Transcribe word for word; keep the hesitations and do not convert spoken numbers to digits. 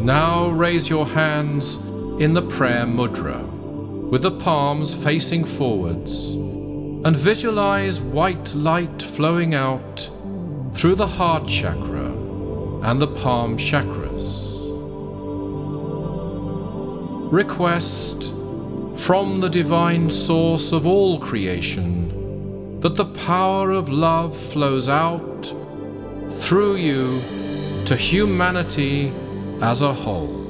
Now raise your hands in the prayer mudra, with the palms facing forwards, and visualize white light flowing out through the heart chakra and the palm chakras. Request from the divine source of all creation that the power of love flows out through you to humanity as a whole.